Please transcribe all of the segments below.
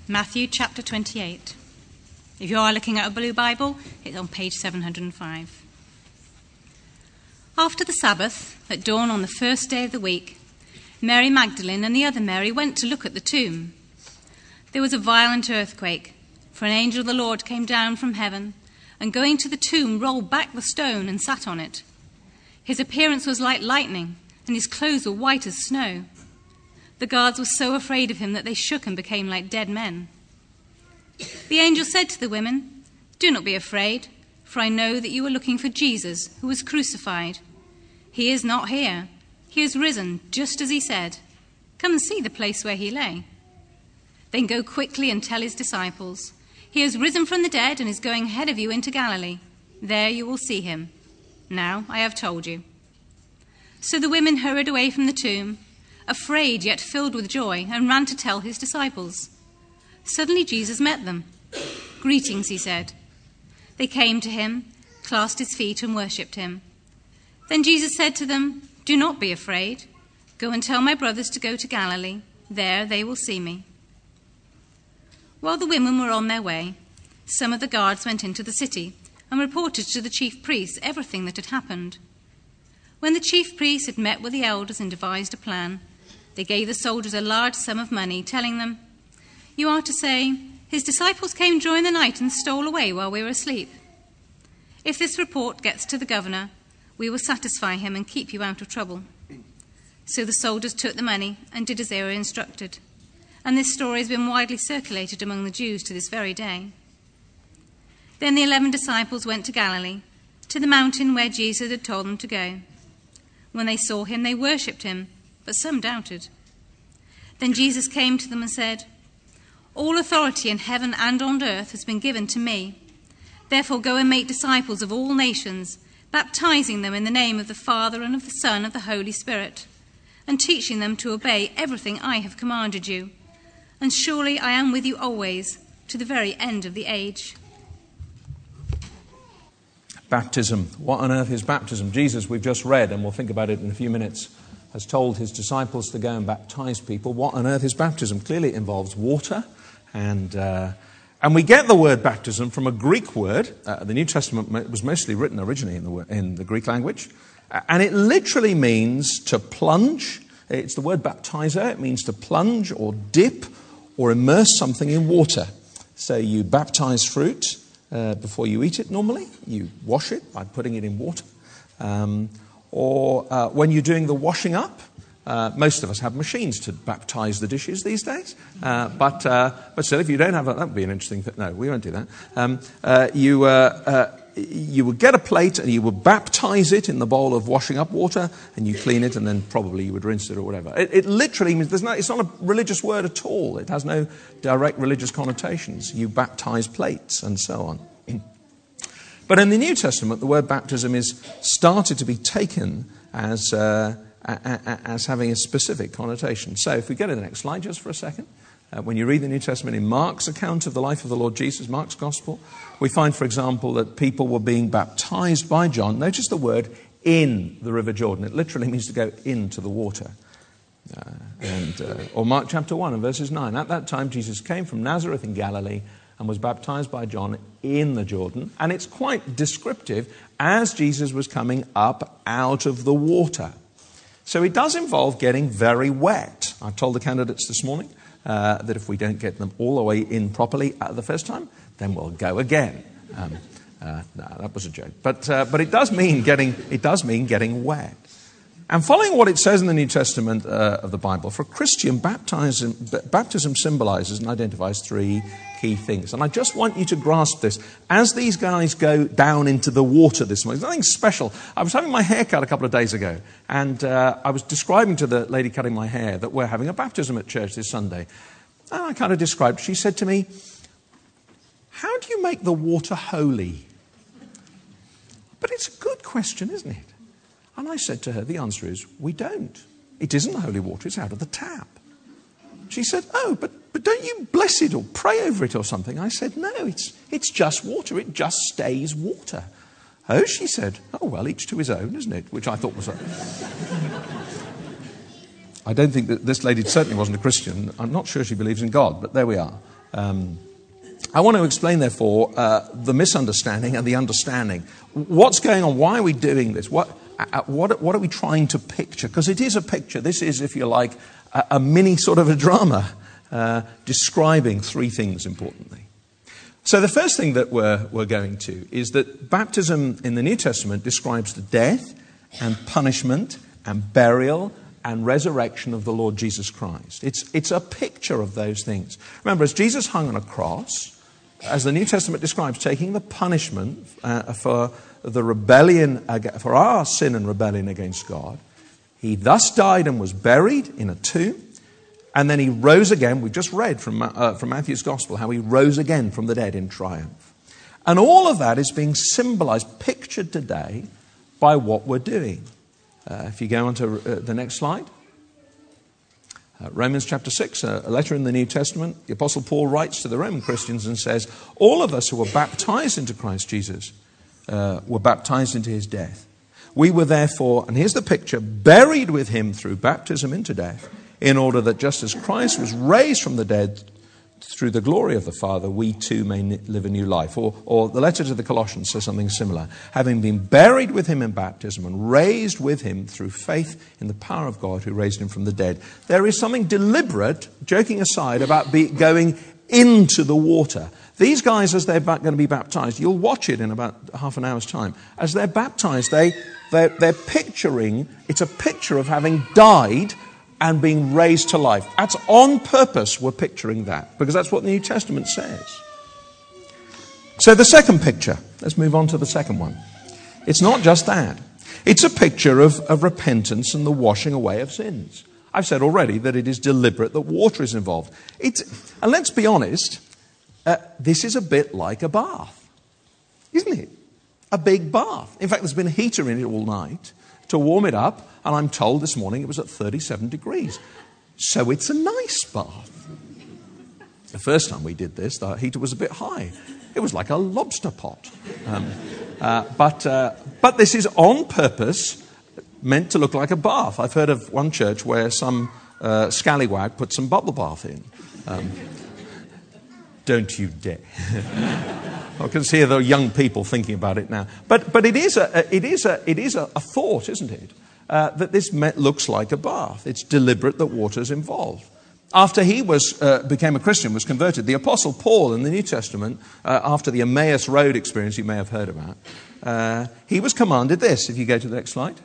Matthew chapter 28. If you are looking at a blue Bible, it's on page 705. After the Sabbath, at dawn on the first day of the week, Mary Magdalene and the other Mary went to look at the tomb. There was a violent earthquake, for an angel of the Lord came down from heaven, and going to the tomb, rolled back the stone and sat on it. His appearance was like lightning, and his clothes were white as snow. The guards were so afraid of him that they shook and became like dead men. The angel said to the women, "Do not be afraid, for I know that you are looking for Jesus, who was crucified. He is not here. He is risen, just as he said. Come and see the place where he lay. Then go quickly and tell his disciples, he has risen from the dead and is going ahead of you into Galilee. There you will see him. Now I have told you." So the women hurried away from the tomb, afraid yet filled with joy, and ran to tell his disciples. Suddenly Jesus met them. "Greetings," he said. They came to him, clasped his feet, and worshipped him. Then Jesus said to them, "Do not be afraid. Go and tell my brothers to go to Galilee. There they will see me." While the women were on their way, some of the guards went into the city and reported to the chief priests everything that had happened. When the chief priests had met with the elders and devised a plan, they gave the soldiers a large sum of money, telling them, "You are to say, his disciples came during the night and stole away while we were asleep. If this report gets to the governor, we will satisfy him and keep you out of trouble." So the soldiers took the money and did as they were instructed. And this story has been widely circulated among the Jews to this very day. Then the 11 disciples went to Galilee, to the mountain where Jesus had told them to go. When they saw him, they worshipped him, but some doubted. Then Jesus came to them and said, "All authority in heaven and on earth has been given to me. Therefore go and make disciples of all nations, baptizing them in the name of the Father and of the Son and of the Holy Spirit, and teaching them to obey everything I have commanded you. And surely I am with you always, to the very end of the age." Baptism. What on earth is baptism? Jesus, we've just read, and we'll think about it in a few minutes, has told his disciples to go and baptize people. What on earth is baptism? Clearly it involves water, and we get the word baptism from a Greek word. The New Testament was mostly written originally in the Greek language, and it literally means to plunge. It's the word baptizo. It means to plunge or dip or immerse something in water. So you baptize fruit before you eat it normally. You wash it by putting it in water. Or when you're doing the washing up, most of us have machines to baptize the dishes these days. But still, if you don't have that would be an interesting thing. No, we won't do that. You would get a plate and you would baptize it in the bowl of washing up water, and you clean it, and then probably you would rinse it or whatever. It literally means it's not a religious word at all. It has no direct religious connotations. You baptize plates and so on. But in the New Testament, the word baptism is started to be taken as having a specific connotation. So if we go to the next slide just for a second. When you read the New Testament in Mark's account of the life of the Lord Jesus, Mark's Gospel, we find, for example, that people were being baptized by John. Notice the word in the River Jordan. It literally means to go into the water. Or Mark chapter 1 and verses 9. At that time, Jesus came from Nazareth in Galilee and was baptized by John in the Jordan. And it's quite descriptive as Jesus was coming up out of the water. So it does involve getting very wet. I told the candidates this morning that if we don't get them all the way in properly the first time, then we'll go again. No, that was a joke. But it does mean getting wet. And following what it says in the New Testament of the Bible, for a Christian, baptism symbolizes and identifies three key things. And I just want you to grasp this. As these guys go down into the water this morning, there's nothing special. I was having my hair cut a couple of days ago, and I was describing to the lady cutting my hair that we're having a baptism at church this Sunday. And I kind of described, she said to me, "How do you make the water holy?" But it's a good question, isn't it? And I said to her, the answer is, we don't. It isn't holy water, it's out of the tap. She said, "Oh, but don't you bless it or pray over it or something?" I said, "No, it's just water. It just stays water." "Oh," she said. "Oh, well, each to his own, isn't it?" Which I thought was I don't think that this lady certainly wasn't a Christian. I'm not sure she believes in God, but there we are. I want to explain, therefore, the misunderstanding and the understanding. What's going on? Why are we doing this? What are we trying to picture? Because it is a picture. This is, if you like, a mini sort of a drama describing three things importantly. So the first thing that we're going to is that baptism in the New Testament describes the death and punishment and burial and resurrection of the Lord Jesus Christ. It's a picture of those things. Remember, as Jesus hung on a cross, as the New Testament describes, taking the punishment for the rebellion, for our sin and rebellion against God, he thus died and was buried in a tomb. And then he rose again. We've just read from Matthew's Gospel how he rose again from the dead in triumph. And all of that is being symbolized, pictured today by what we're doing. If you go on to the next slide. Romans chapter 6, a letter in the New Testament. The Apostle Paul writes to the Roman Christians and says, all of us who were baptized into Christ Jesus were baptized into his death. We were therefore, and here's the picture, buried with him through baptism into death, in order that just as Christ was raised from the dead through the glory of the Father, we too may live a new life. Or the letter to the Colossians says something similar. Having been buried with him in baptism and raised with him through faith in the power of God who raised him from the dead. There is something deliberate, joking aside, about going into the water. These guys, as they're going to be baptized, you'll watch it in about half an hour's time. As they're baptized, they're picturing, it's a picture of having died and being raised to life. That's on purpose we're picturing that, because that's what the New Testament says. So the second picture, let's move on to the second one. It's not just that. It's a picture of repentance and the washing away of sins. I've said already that it is deliberate, that water is involved. And let's be honest, this is a bit like a bath, isn't it? A big bath. In fact, there's been a heater in it all night to warm it up, and I'm told this morning it was at 37 degrees. So it's a nice bath. The first time we did this, the heater was a bit high. It was like a lobster pot. But this is on purpose meant to look like a bath. I've heard of one church where some scallywag put some bubble bath in. Don't you dare. I can see the young people thinking about it now. But it is a thought, isn't it? That this looks like a bath. It's deliberate that water is involved. After he became a Christian, was converted, the Apostle Paul in the New Testament, after the Emmaus Road experience you may have heard about, he was commanded this. If you go to the next slide.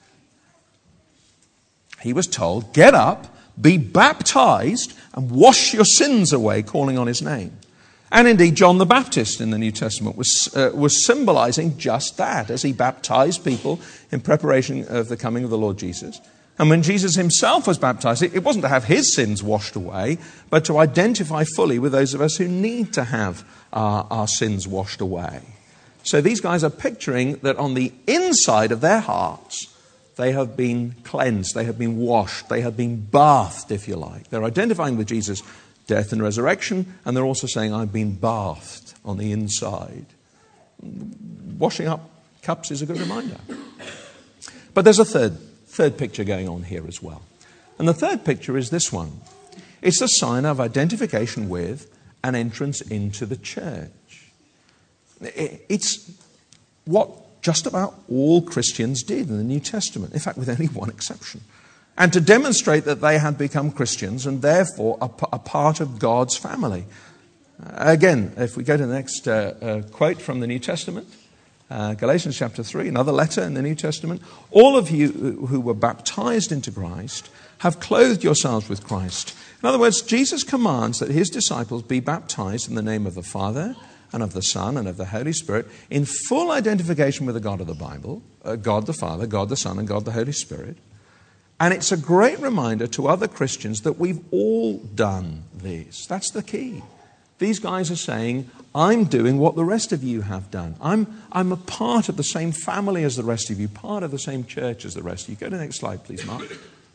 He was told, get up, be baptized, and wash your sins away, calling on his name. And indeed, John the Baptist in the New Testament was symbolizing just that, as he baptized people in preparation of the coming of the Lord Jesus. And when Jesus himself was baptized, it wasn't to have his sins washed away, but to identify fully with those of us who need to have our sins washed away. So these guys are picturing that on the inside of their hearts, they have been cleansed, they have been washed, they have been bathed, if you like. They're identifying with Jesus' death and resurrection, and they're also saying, I've been bathed on the inside. Washing up cups is a good reminder. But there's a third picture going on here as well. And the third picture is this one. It's a sign of identification with and entrance into the church. It's what just about all Christians did in the New Testament, in fact, with only one exception. And to demonstrate that they had become Christians and therefore a part of God's family. Again, if we go to the next quote from the New Testament, Galatians chapter 3, another letter in the New Testament. All of you who were baptized into Christ have clothed yourselves with Christ. In other words, Jesus commands that his disciples be baptized in the name of the Father and of the Son and of the Holy Spirit in full identification with the God of the Bible, God the Father, God the Son, and God the Holy Spirit. And it's a great reminder to other Christians that we've all done this. That's the key. These guys are saying, I'm doing what the rest of you have done. I'm a part of the same family as the rest of you, part of the same church as the rest of you. Go to the next slide, please, Mark.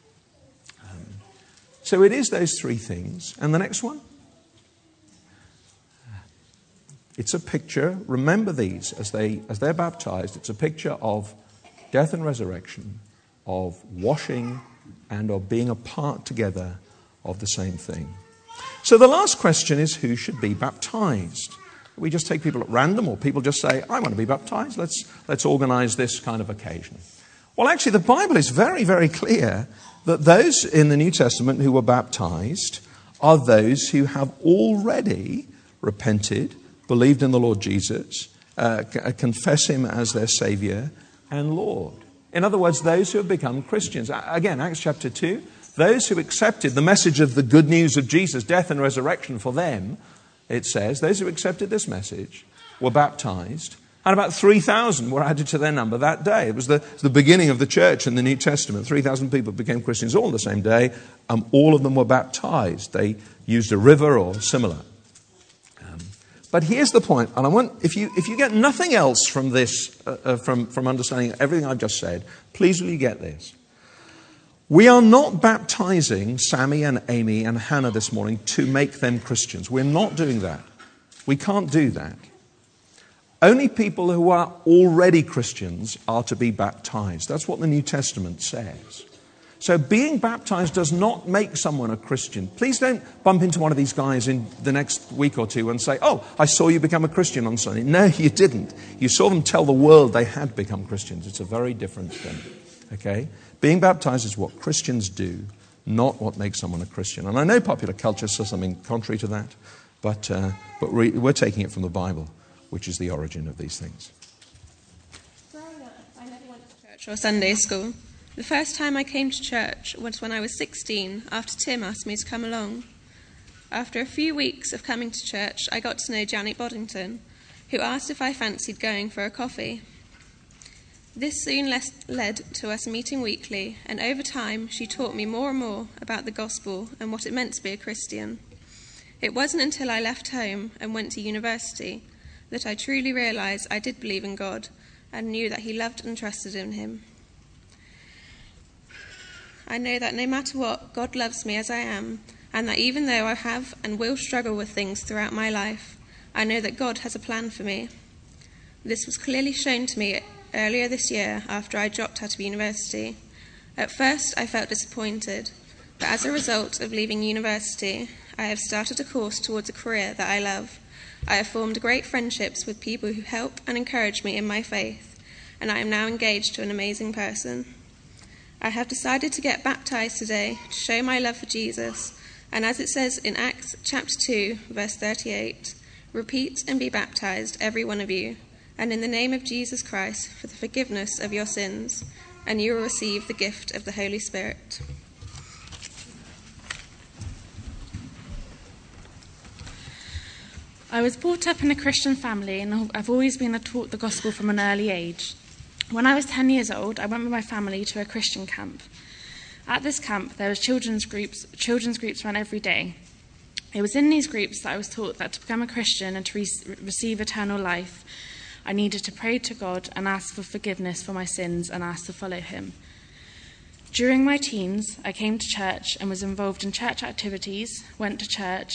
So it is those three things. And the next one? It's a picture, remember these, as they're baptized, it's a picture of death and resurrection, of washing and of being a part together of the same thing. So the last question is, who should be baptized? We just take people at random, or people just say, I want to be baptized. Let's organize this kind of occasion. Well, actually, the Bible is very, very clear that those in the New Testament who were baptized are those who have already repented, believed in the Lord Jesus, confess him as their Savior and Lord. In other words, those who have become Christians. Again, Acts chapter 2, those who accepted the message of the good news of Jesus' death and resurrection for them, it says, those who accepted this message were baptized, and about 3,000 were added to their number that day. It was the beginning of the church in the New Testament. 3,000 people became Christians all on the same day. All of them were baptized. They used a river or similar. But here's the point, and I want, if you get nothing else from this, from understanding everything I've just said, please will you get this. We are not baptizing Sammy and Amy and Hannah this morning to make them Christians. We're not doing that. We can't do that. Only people who are already Christians are to be baptized. That's what the New Testament says. So being baptized does not make someone a Christian. Please don't bump into one of these guys in the next week or two and say, oh, I saw you become a Christian on Sunday. No, you didn't. You saw them tell the world they had become Christians. It's a very different thing. Okay? Being baptized is what Christians do, not what makes someone a Christian. And I know popular culture says something contrary to that, but we're taking it from the Bible, which is the origin of these things. Growing up, I never went to church or Sunday school. The first time I came to church was when I was 16, after Tim asked me to come along. After a few weeks of coming to church, I got to know Janet Boddington, who asked if I fancied going for a coffee. This soon led to us meeting weekly, and over time she taught me more and more about the gospel and what it meant to be a Christian. It wasn't until I left home and went to university that I truly realised I did believe in God and knew that he loved and trusted in him. I know that no matter what, God loves me as I am, and that even though I have and will struggle with things throughout my life, I know that God has a plan for me. This was clearly shown to me earlier this year after I dropped out of university. At first, I felt disappointed, but as a result of leaving university, I have started a course towards a career that I love. I have formed great friendships with people who help and encourage me in my faith, and I am now engaged to an amazing person. I have decided to get baptized today to show my love for Jesus, and as it says in Acts chapter 2, verse 38, repeat and be baptized, every one of you, and in the name of Jesus Christ for the forgiveness of your sins, and you will receive the gift of the Holy Spirit. I was brought up in a Christian family, and I've always been taught the gospel from an early age. When I was 10 years old, I went with my family to a Christian camp. At this camp, there was children's groups run every day. It was in these groups that I was taught that to become a Christian and to receive eternal life, I needed to pray to God and ask for forgiveness for my sins and ask to follow him. During my teens, I came to church and was involved in church activities, went to church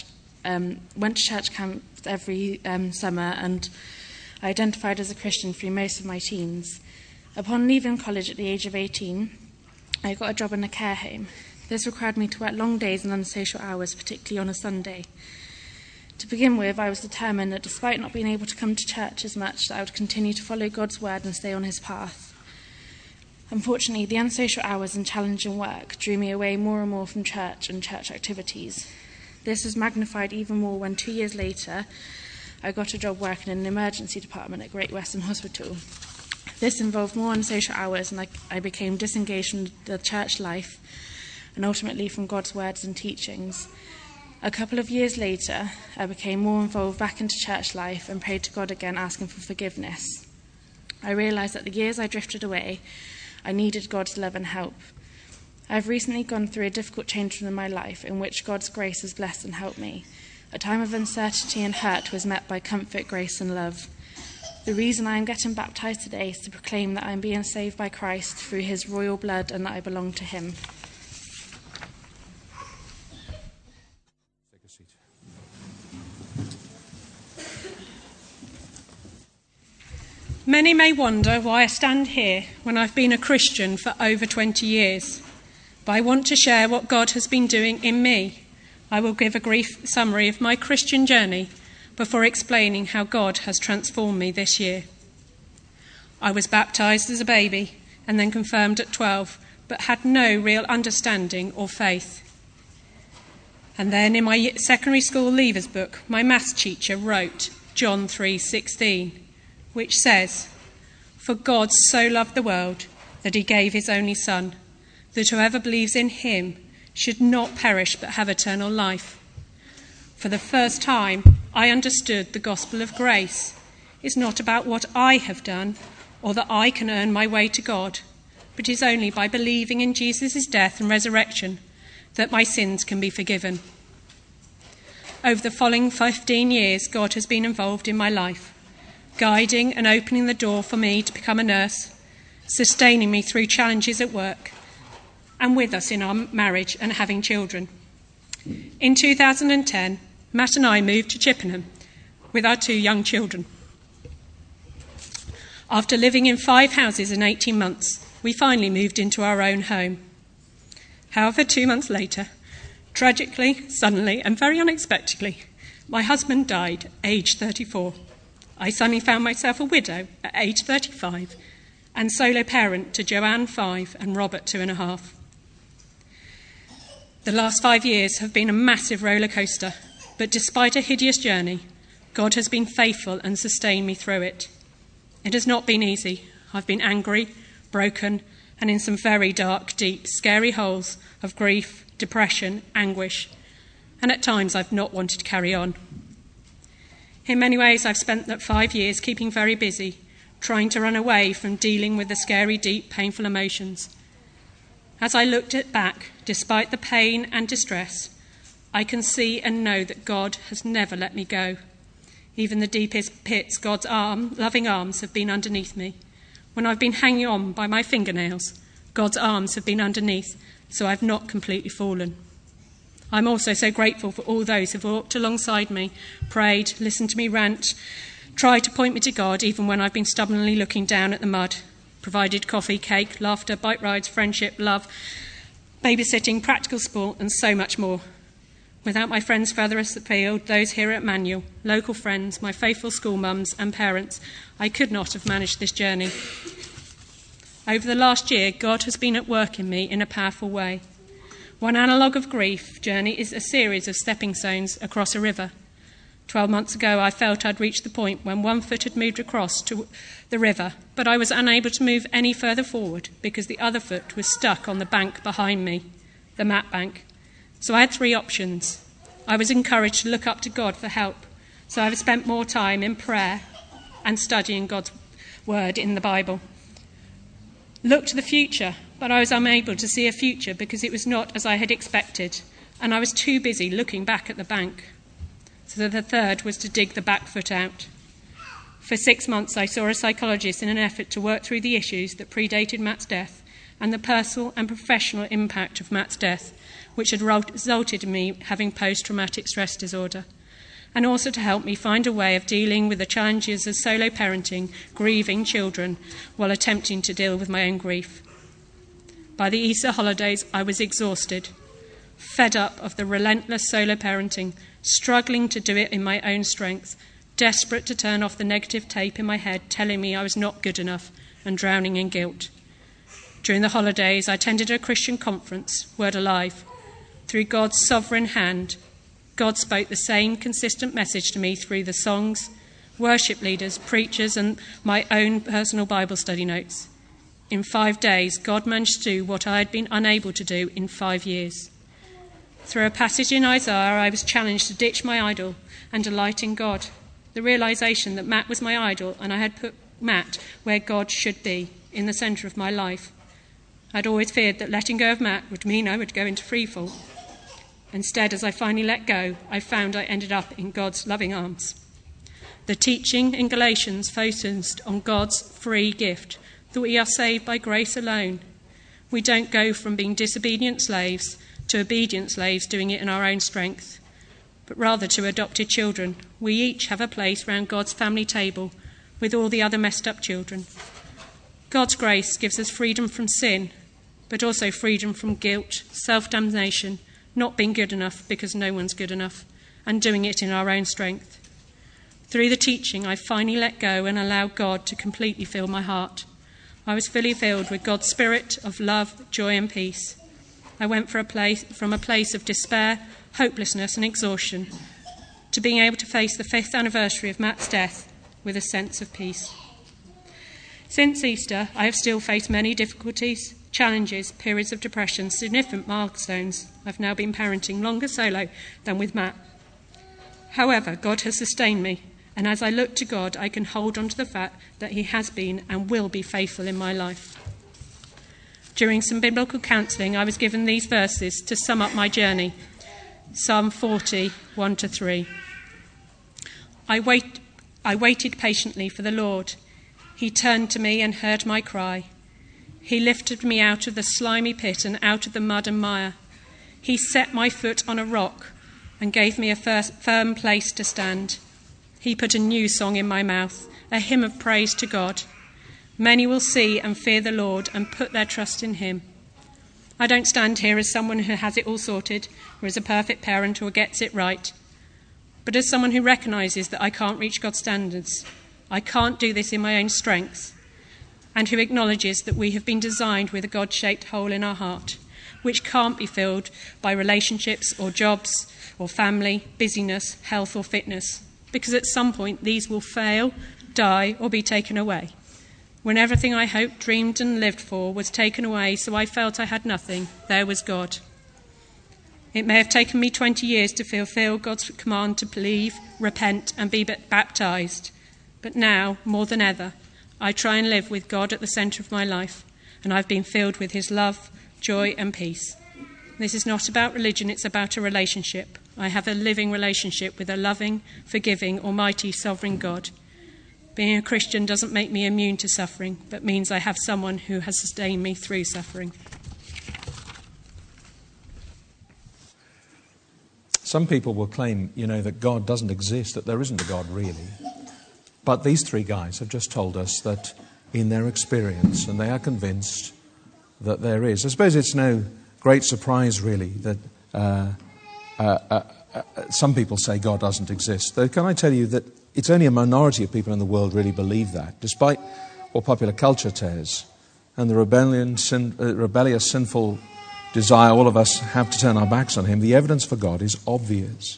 camps every summer, and I identified as a Christian through most of my teens. Upon leaving college at the age of 18, I got a job in a care home. This required me to work long days and unsocial hours, particularly on a Sunday. To begin with, I was determined that despite not being able to come to church as much, that I would continue to follow God's word and stay on his path. Unfortunately, the unsocial hours and challenging work drew me away more and more from church and church activities. This was magnified even more when 2 years later, I got a job working in an emergency department at Great Western Hospital. This involved more unsocial hours, and I became disengaged from the church life and ultimately from God's words and teachings. A couple of years later, I became more involved back into church life and prayed to God again, asking for forgiveness. I realised that the years I drifted away, I needed God's love and help. I've recently gone through a difficult change in my life in which God's grace has blessed and helped me. A time of uncertainty and hurt was met by comfort, grace and love. The reason I am getting baptized today is to proclaim that I am being saved by Christ through his royal blood and that I belong to him. Take a seat. Many may wonder why I stand here when I've been a Christian for over 20 years. But I want to share what God has been doing in me. I will give a brief summary of my Christian journey before explaining how God has transformed me this year. I was baptised as a baby and then confirmed at 12, but had no real understanding or faith. And then in my secondary school leavers book, my maths teacher wrote John 3:16, which says, "For God so loved the world that he gave his only Son, that whoever believes in him should not perish but have eternal life." For the first time, I understood the gospel of grace is not about what I have done or that I can earn my way to God, but is only by believing in Jesus' death and resurrection that my sins can be forgiven. Over the following 15 years, God has been involved in my life, guiding and opening the door for me to become a nurse, sustaining me through challenges at work, and with us in our marriage and having children. In 2010, Matt and I moved to Chippenham with our 2 young children. After living in 5 houses in 18 months, we finally moved into our own home. However, 2 months later, tragically, suddenly, and very unexpectedly, my husband died, aged 34. I suddenly found myself a widow at age 35 and solo parent to Joanne, 5, and Robert, 2.5. The last 5 years have been a massive roller coaster, but despite a hideous journey, God has been faithful and sustained me through it. It has not been easy. I've been angry, broken, and in some very dark, deep, scary holes of grief, depression, anguish, and at times I've not wanted to carry on. In many ways, I've spent that 5 years keeping very busy, trying to run away from dealing with the scary, deep, painful emotions. As I looked it back, despite the pain and distress, I can see and know that God has never let me go. Even the deepest pits, God's loving arms have been underneath me. When I've been hanging on by my fingernails, God's arms have been underneath, so I've not completely fallen. I'm also so grateful for all those who've walked alongside me, prayed, listened to me rant, tried to point me to God even when I've been stubbornly looking down at the mud, provided coffee, cake, laughter, bike rides, friendship, love, babysitting, practical sport, and so much more. Without my friends further afield, those here at Manual, local friends, my faithful school mums and parents, I could not have managed this journey. Over the last year, God has been at work in me in a powerful way. One analogue of grief journey is a series of stepping stones across a river. 12 months ago, I felt I'd reached the point when one foot had moved across to the river, but I was unable to move any further forward because the other foot was stuck on the bank behind me, the mat bank. So I had 3 options. I was encouraged to look up to God for help, so I've spent more time in prayer and studying God's word in the Bible. Look to the future, but I was unable to see a future because it was not as I had expected, and I was too busy looking back at the bank. So the third was to dig the back foot out. For 6 months, I saw a psychologist in an effort to work through the issues that predated Matt's death and the personal and professional impact of Matt's death, which had resulted in me having post-traumatic stress disorder, and also to help me find a way of dealing with the challenges of solo parenting, grieving children, while attempting to deal with my own grief. By the Easter holidays, I was exhausted, fed up of the relentless solo parenting, struggling to do it in my own strength, desperate to turn off the negative tape in my head telling me I was not good enough and drowning in guilt. During the holidays, I attended a Christian conference, Word Alive. Through God's sovereign hand, God spoke the same consistent message to me through the songs, worship leaders, preachers, and my own personal Bible study notes. In 5 days, God managed to do what I had been unable to do in 5 years. Through a passage in Isaiah, I was challenged to ditch my idol and delight in God. The realisation that Matt was my idol and I had put Matt where God should be, in the centre of my life. I'd always feared that letting go of Matt would mean I would go into freefall. Instead, as I finally let go, I found I ended up in God's loving arms. The teaching in Galatians focused on God's free gift, that we are saved by grace alone. We don't go from being disobedient slaves to obedient slaves doing it in our own strength, but rather to adopted children. We each have a place round God's family table with all the other messed up children. God's grace gives us freedom from sin, but also freedom from guilt, self-damnation, not being good enough because no one's good enough, and doing it in our own strength. Through the teaching, I finally let go and allowed God to completely fill my heart. I was fully filled with God's spirit of love, joy and peace. I went from a place of despair, hopelessness and exhaustion to being able to face the 5th anniversary of Matt's death with a sense of peace. Since Easter, I have still faced many difficulties, challenges, periods of depression, significant milestones. I've now been parenting longer solo than with Matt. However, God has sustained me, and as I look to God, I can hold on to the fact that he has been and will be faithful in my life. During some biblical counselling, I was given these verses to sum up my journey. Psalm 40, 1-3. I waited patiently for the Lord. He turned to me and heard my cry. He lifted me out of the slimy pit and out of the mud and mire. He set my foot on a rock and gave me a firm place to stand. He put a new song in my mouth, a hymn of praise to God. Many will see and fear the Lord and put their trust in him. I don't stand here as someone who has it all sorted, or as a perfect parent or gets it right, but as someone who recognises that I can't reach God's standards. I can't do this in my own strength, and who acknowledges that we have been designed with a God-shaped hole in our heart, which can't be filled by relationships or jobs or family, busyness, health or fitness, because at some point these will fail, die or be taken away. When everything I hoped, dreamed and lived for was taken away, so I felt I had nothing, there was God. It may have taken me 20 years to fulfill God's command to believe, repent and be baptised, but now, more than ever, I try and live with God at the centre of my life, and I've been filled with his love, joy and peace. This is not about religion, it's about a relationship. I have a living relationship with a loving, forgiving, almighty, sovereign God. Being a Christian doesn't make me immune to suffering, but means I have someone who has sustained me through suffering. Some people will claim, that God doesn't exist, that there isn't a God really. But these three guys have just told us that in their experience, and they are convinced that there is. I suppose it's no great surprise, really, that some people say God doesn't exist. Though, can I tell you that it's only a minority of people in the world really believe that, despite what popular culture says and the rebellious, sinful desire all of us have to turn our backs on him. The evidence for God is obvious.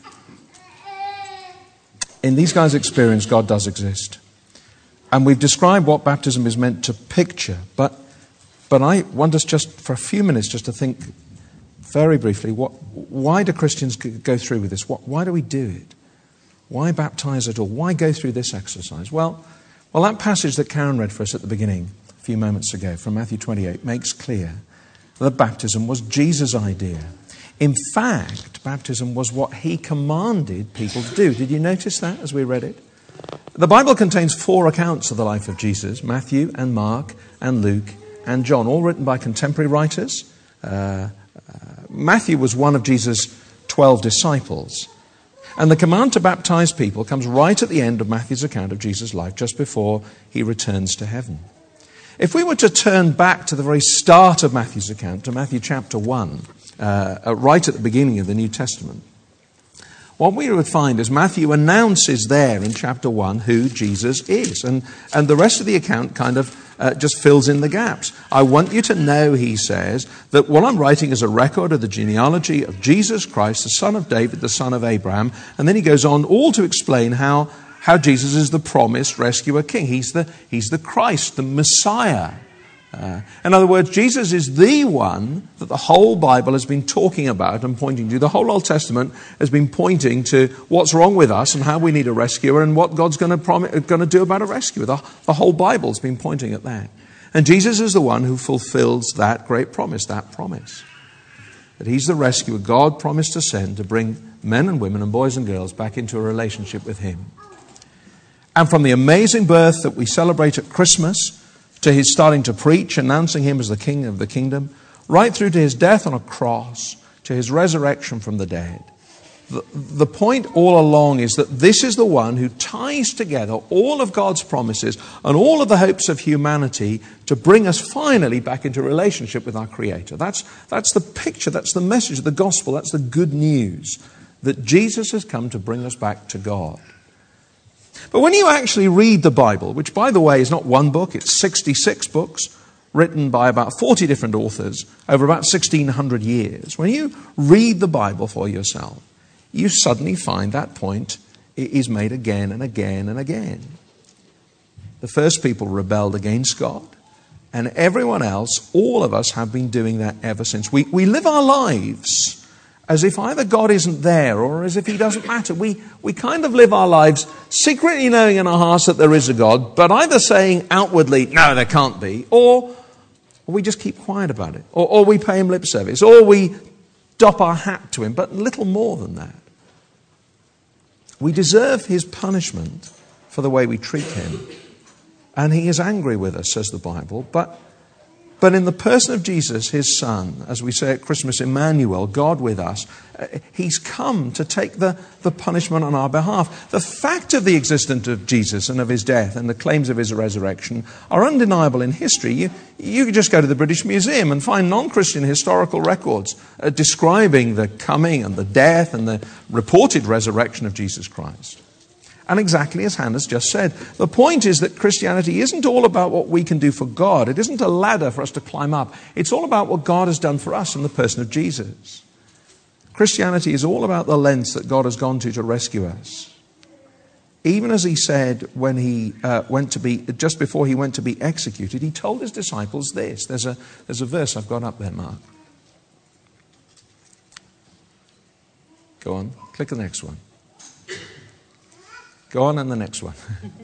In these guys' experience, God does exist. And we've described what baptism is meant to picture, but I want us just for a few minutes just to think very briefly, why do Christians go through with this? Why do we do it? Why baptize at all? Why go through this exercise? Well, that passage that Karen read for us at the beginning, a few moments ago, from Matthew 28, makes clear that baptism was Jesus' idea. In fact, baptism was what he commanded people to do. Did you notice that as we read it? The Bible contains 4 accounts of the life of Jesus, Matthew and Mark and Luke and John, all written by contemporary writers. Matthew was one of Jesus' 12 disciples. And the command to baptize people comes right at the end of Matthew's account of Jesus' life, just before he returns to heaven. If we were to turn back to the very start of Matthew's account, to Matthew chapter 1, right at the beginning of the New Testament, what we would find is Matthew announces there in chapter 1 who Jesus is. And the rest of the account kind of just fills in the gaps. I want you to know, he says, that what I'm writing is a record of the genealogy of Jesus Christ, the son of David, the son of Abraham. And then he goes on all to explain how Jesus is the promised rescuer king. He's the Christ, the Messiah. In other words, Jesus is the one that the whole Bible has been talking about and pointing to. The whole Old Testament has been pointing to what's wrong with us and how we need a rescuer and what God's going to do about a rescuer. The whole Bible's been pointing at that. And Jesus is the one who fulfills that great promise, that he's the rescuer God promised to send to bring men and women and boys and girls back into a relationship with him. And from the amazing birth that we celebrate at Christmas, to his starting to preach, announcing him as the King of the kingdom, right through to his death on a cross, to his resurrection from the dead, The point all along is that this is the one who ties together all of God's promises and all of the hopes of humanity to bring us finally back into relationship with our Creator. That's the picture, that's the message of the gospel, that's the good news, that Jesus has come to bring us back to God. But when you actually read the Bible, which by the way is not one book, it's 66 books, written by about 40 different authors over about 1,600 years, when you read the Bible for yourself, you suddenly find that point is made again and again and again. The first people rebelled against God, and everyone else, all of us, have been doing that ever since. We live our lives as if either God isn't there or as if he doesn't matter. We kind of live our lives secretly knowing in our hearts that there is a God, but either saying outwardly, no, there can't be, or we just keep quiet about it, or we pay him lip service, or we doff our hat to him, but little more than that. We deserve his punishment for the way we treat him. And he is angry with us, says the Bible. But in the person of Jesus, his Son, as we say at Christmas, Emmanuel, God with us, he's come to take the punishment on our behalf. The fact of the existence of Jesus and of his death and the claims of his resurrection are undeniable in history. You could just go to the British Museum and find non-Christian historical records describing the coming and the death and the reported resurrection of Jesus Christ. And exactly as Hannah's just said, the point is that Christianity isn't all about what we can do for God. It isn't a ladder for us to climb up. It's all about what God has done for us in the person of Jesus. Christianity is all about the lengths that God has gone to rescue us. Even as he said when he just before he went to be executed, he told his disciples this. There's a verse I've got up there, Mark. Go on, click the next one. Go on and the next one.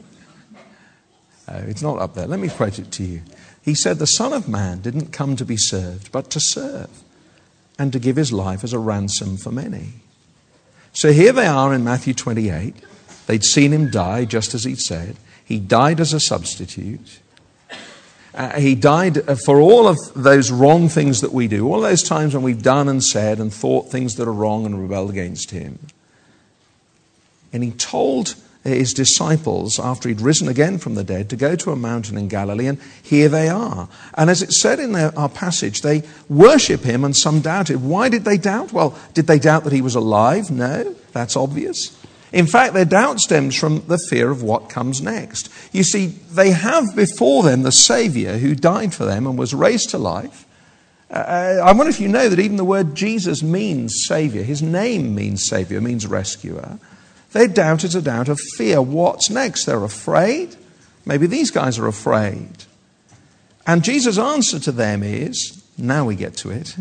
It's not up there. Let me quote it to you. He said, the Son of Man didn't come to be served, but to serve, and to give his life as a ransom for many. So here they are in Matthew 28. They'd seen him die, just as he'd said. He died as a substitute. He died for all of those wrong things that we do, all those times when we've done and said and thought things that are wrong and rebelled against him. And he told his disciples, after he'd risen again from the dead, to go to a mountain in Galilee, and here they are. And as it said in our passage, they worship him, and some doubted. Why did they doubt? Well, did they doubt that he was alive? No, that's obvious. In fact, their doubt stems from the fear of what comes next. You see, they have before them the Saviour who died for them and was raised to life. I wonder if you know that even the word Jesus means Saviour. His name means Saviour, means rescuer. Their doubt is a doubt of fear. What's next? They're afraid. Maybe these guys are afraid. And Jesus' answer to them is, now we get to it.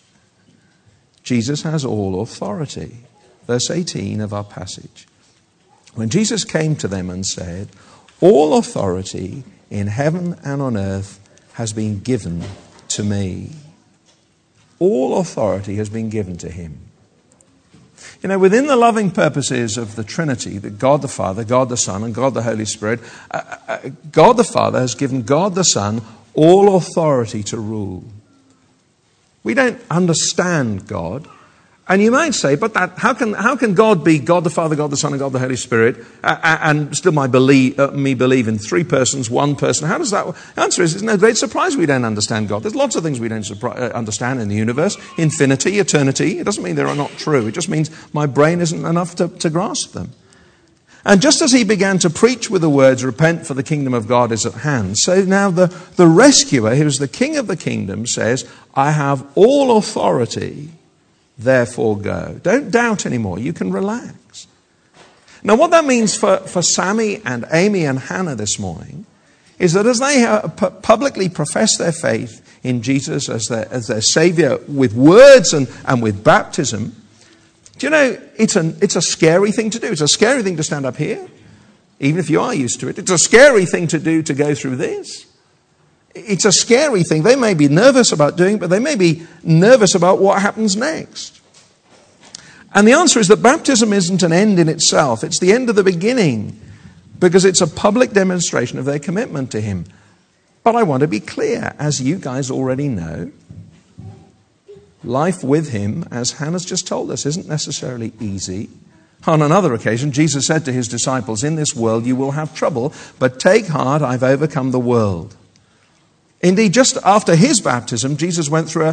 Jesus has all authority. Verse 18 of our passage. When Jesus came to them and said, all authority in heaven and on earth has been given to me. All authority has been given to him. You know, within the loving purposes of the Trinity, that God the Father, God the Son, and God the Holy Spirit, God the Father has given God the Son all authority to rule. We don't understand God. And you might say, but how can God be God the Father, God the Son, and God the Holy Spirit, and still me believe in three persons, one person? How does that work? The answer is, it's no great surprise we don't understand God. There's lots of things we don't understand in the universe. Infinity, eternity. It doesn't mean they're not true. It just means my brain isn't enough to grasp them. And just as he began to preach with the words, repent for the kingdom of God is at hand, so now the rescuer, who is the king of the kingdom, says, I have all authority. Therefore go. Don't doubt anymore. You can relax. Now what that means for Sammy and Amy and Hannah this morning is that as they publicly profess their faith in Jesus as their Saviour with words and with baptism, do you know, it's a scary thing to do. It's a scary thing to stand up here, even if you are used to it. It's a scary thing to do to go through this. It's a scary thing. They may be nervous about doing it, but they may be nervous about what happens next. And the answer is that baptism isn't an end in itself. It's the end of the beginning, because it's a public demonstration of their commitment to him. But I want to be clear, as you guys already know, Life with him, as Hannah's just told us, isn't necessarily easy. On another occasion, Jesus said to his disciples, "In this world you will have trouble, but take heart, I've overcome the world." Indeed, just after his baptism, Jesus went through a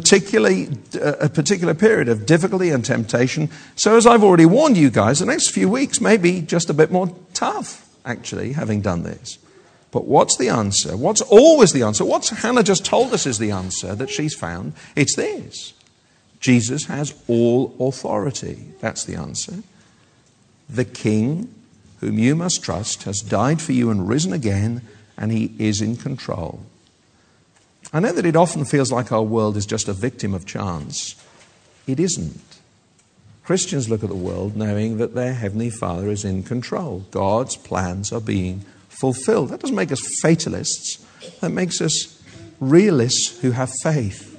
particular period of difficulty and temptation. So as I've already warned you guys, the next few weeks may be just a bit more tough, actually, having done this. But what's the answer? What's always the answer? What's Hannah just told us is the answer that she's found? It's this. Jesus has all authority. That's the answer. The King, whom you must trust, has died for you and risen again, and he is in control. I know that it often feels like our world is just a victim of chance. It isn't. Christians look at the world knowing that their Heavenly Father is in control. God's plans are being fulfilled. That doesn't make us fatalists. That makes us realists who have faith.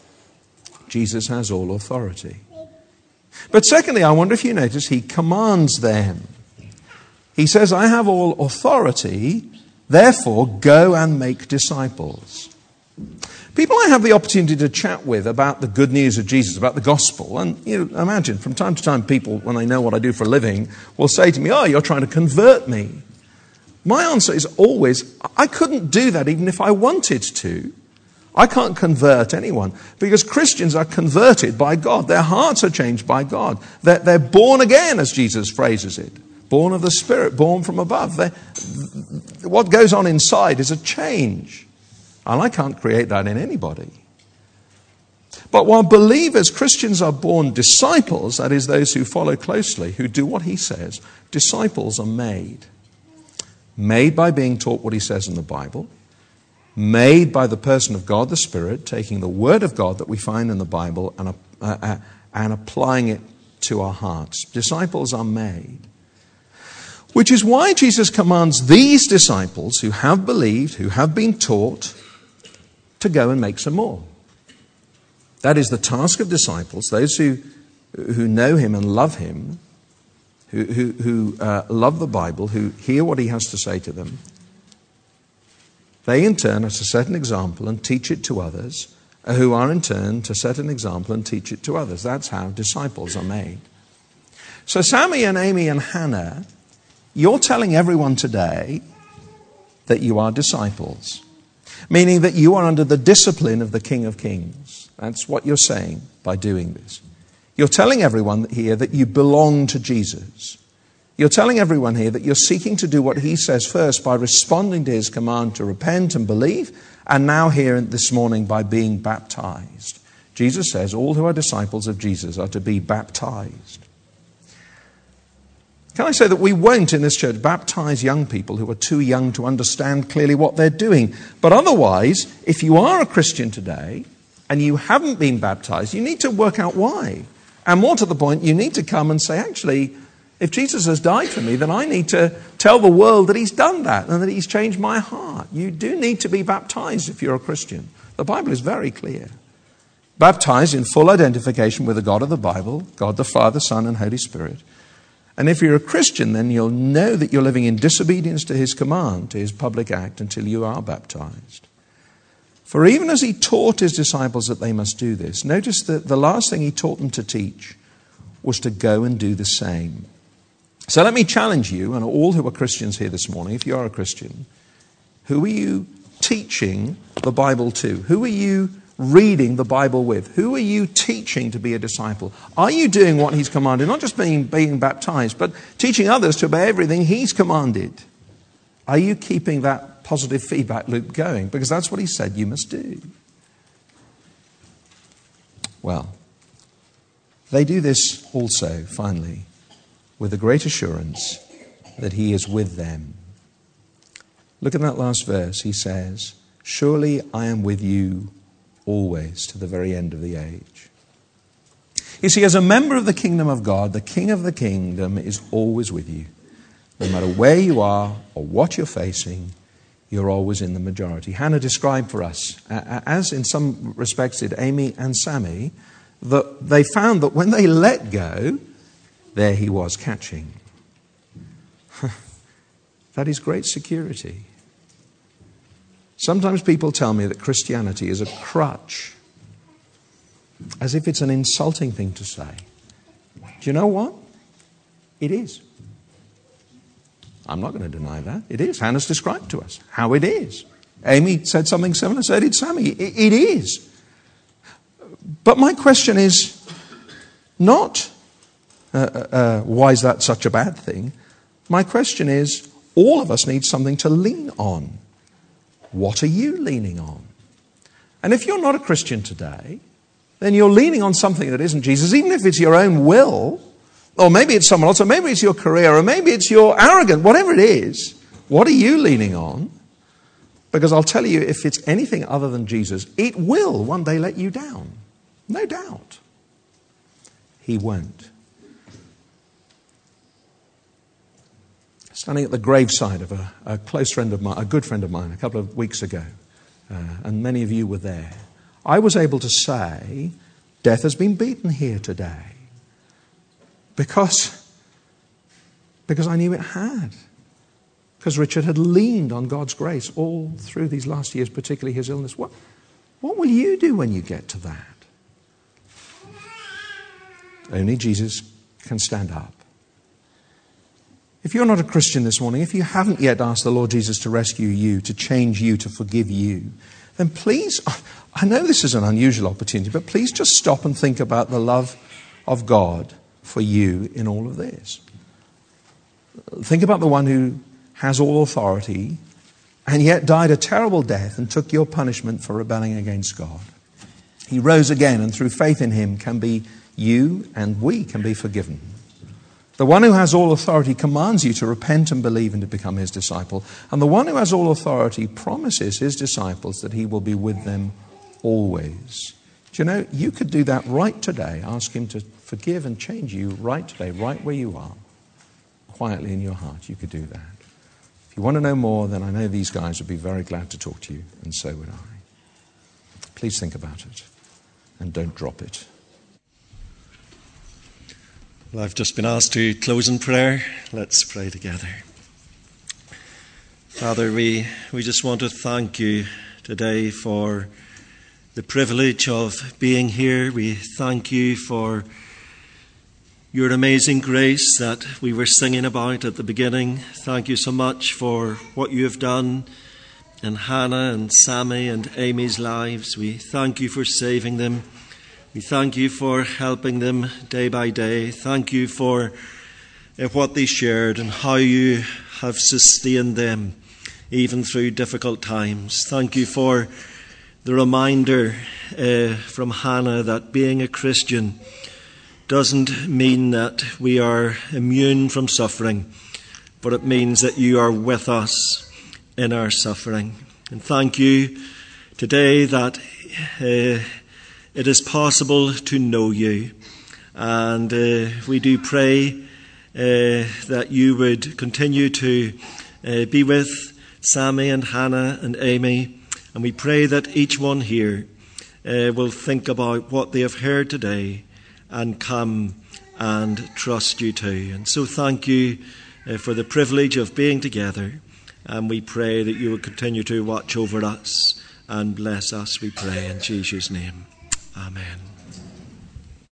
Jesus has all authority. But secondly, I wonder if you notice, he commands them. He says, "I have all authority, therefore go and make disciples." People I have the opportunity to chat with about the good news of Jesus, about the gospel, and you know, imagine from time to time people, when they know what I do for a living, will say to me, "Oh, you're trying to convert me." My answer is always, I couldn't do that even if I wanted to. I can't convert anyone because Christians are converted by God. Their hearts are changed by God. They're born again, as Jesus phrases it. Born of the Spirit, born from above. What goes on inside is a change. And I can't create that in anybody. But while believers, Christians, are born disciples, that is, those who follow closely, who do what he says, disciples are made. Made by being taught what he says in the Bible. Made by the person of God, the Spirit, taking the word of God that we find in the Bible and applying it to our hearts. Disciples are made. Which is why Jesus commands these disciples who have believed, who have been taught, to go and make some more. That is the task of disciples, those who know him and love him, who love the Bible, who hear what he has to say to them. They in turn are to set an example and teach it to others, who are in turn to set an example and teach it to others. That's how disciples are made. So Sammy and Amy and Hannah, you're telling everyone today that you are disciples, meaning that you are under the discipline of the King of Kings. That's what you're saying by doing this. You're telling everyone here that you belong to Jesus. You're telling everyone here that you're seeking to do what he says first by responding to his command to repent and believe, and now here this morning by being baptized. Jesus says all who are disciples of Jesus are to be baptized. Can I say that we won't in this church baptize young people who are too young to understand clearly what they're doing. But otherwise, if you are a Christian today and you haven't been baptized, you need to work out why. And more to the point, you need to come and say, actually, if Jesus has died for me, then I need to tell the world that he's done that and that he's changed my heart. You do need to be baptized if you're a Christian. The Bible is very clear. Baptized in full identification with the God of the Bible, God the Father, Son, and Holy Spirit. And if you're a Christian, then you'll know that you're living in disobedience to his command, to his public act, until you are baptized. For even as he taught his disciples that they must do this, notice that the last thing he taught them to teach was to go and do the same. So let me challenge you, and all who are Christians here this morning, if you are a Christian, who are you teaching the Bible to? Who are you reading the Bible with? Who are you teaching to be a disciple? Are you doing what he's commanded? Not just being baptized, but teaching others to obey everything he's commanded. Are you keeping that positive feedback loop going? Because that's what he said you must do. Well, they do this also, finally, with a great assurance that he is with them. Look at that last verse. He says, "Surely I am with you always to the very end of the age." You see, as a member of the kingdom of God, the King of the kingdom is always with you. No matter where you are or what you're facing, you're always in the majority. Hannah described for us, as in some respects did Amy and Sammy, that they found that when they let go, there he was catching. That is great security. Sometimes people tell me that Christianity is a crutch. as if it's an insulting thing to say. Do you know what? It is. I'm not going to deny that. It is. Hannah's described to us how it is. Amy said something similar, so did Sammy. It is. But my question is not why is that such a bad thing? My question is, all of us need something to lean on. What are you leaning on? And if you're not a Christian today, then you're leaning on something that isn't Jesus, even if it's your own will, or maybe it's someone else, or maybe it's your career, or maybe it's your arrogance, whatever it is. What are you leaning on? Because I'll tell you, if it's anything other than Jesus, it will one day let you down. No doubt. He won't. Standing at the graveside of a close friend of mine, a good friend of mine, a couple of weeks ago, and many of you were there, I was able to say, death has been beaten here today. Because I knew it had. Because Richard had leaned on God's grace all through these last years, particularly his illness. What will you do when you get to that? Only Jesus can stand up. If you're not a Christian this morning, if you haven't yet asked the Lord Jesus to rescue you, to change you, to forgive you, then please, I know this is an unusual opportunity, but please just stop and think about the love of God for you in all of this. Think about the one who has all authority and yet died a terrible death and took your punishment for rebelling against God. He rose again, and through faith in him can be you and we can be forgiven. The one who has all authority commands you to repent and believe and to become his disciple. And the one who has all authority promises his disciples that he will be with them always. Do you know, you could do that right today. Ask him to forgive and change you right today, right where you are. Quietly in your heart, you could do that. If you want to know more, then I know these guys would be very glad to talk to you, and so would I. Please think about it, and don't drop it. Well, I've just been asked to close in prayer. Let's pray together. Father, we just want to thank you today for the privilege of being here. We thank you for your amazing grace that we were singing about at the beginning. Thank you so much for what you have done in Hannah and Sammy and Amy's lives. We thank you for saving them. We thank you for helping them day by day. Thank you for what they shared and how you have sustained them even through difficult times. Thank you for the reminder from Hannah that being a Christian doesn't mean that we are immune from suffering, but it means that you are with us in our suffering. And thank you today that it is possible to know you. And we do pray that you would continue to be with Sammy and Hannah and Amy. And we pray that each one here will think about what they have heard today and come and trust you too. And so thank you for the privilege of being together. And we pray that you will continue to watch over us and bless us, we pray in Jesus' name. Amen.